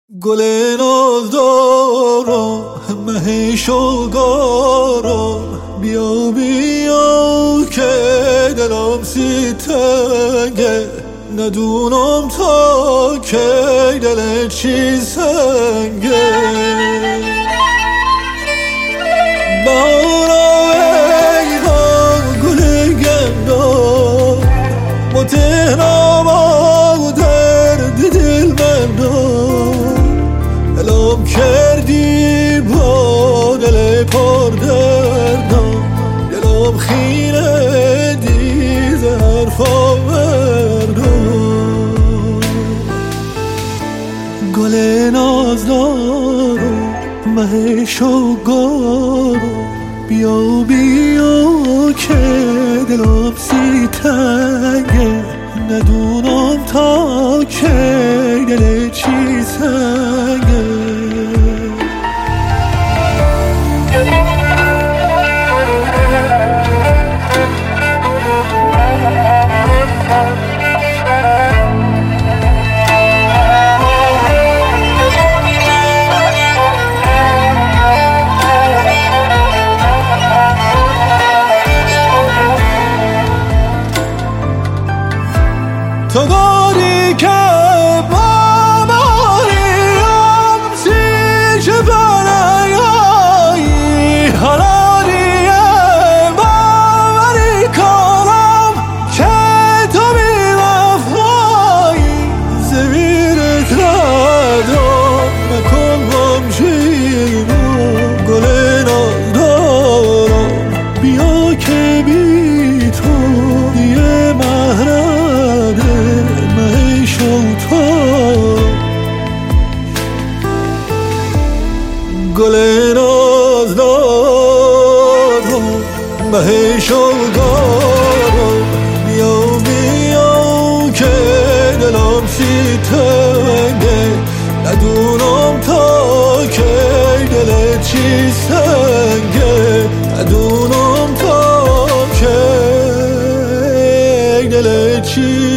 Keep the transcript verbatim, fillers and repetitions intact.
گل نازدارم مه شوگارم، بیا بیا که دلم سی تنگه، ندونم تا که دل چی سنگه. بهارا ایوان گل گندم، با تهرام و درد دل مندم، دلم کردی با دل پر دردم، دلم خیره دیز حرفا مردم. گل نازدارم مه شوگارم، بیا بیا که دلم سی تنگه، ندونم تا که دل چی سنگه. تو گاری که با ماریم سی چه بلایی، حلالیه باوری کنم که تو بی وفایی، زمیرت ندارم نکن همچینم. گل نازدارم بیا که بی تو یه محرم گل نازدارم مه شوگارم، بیا بیا که دلم سی تنگه، ندونم تا که دل چی سنگه، ندونم تا که دل چی